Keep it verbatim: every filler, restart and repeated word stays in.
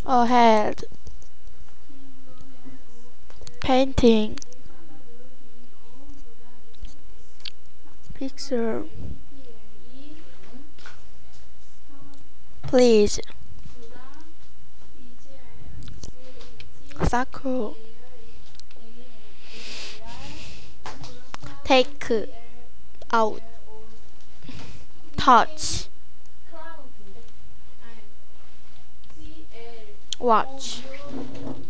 ahead, painting, picture, please, circle, take out, touch, watch.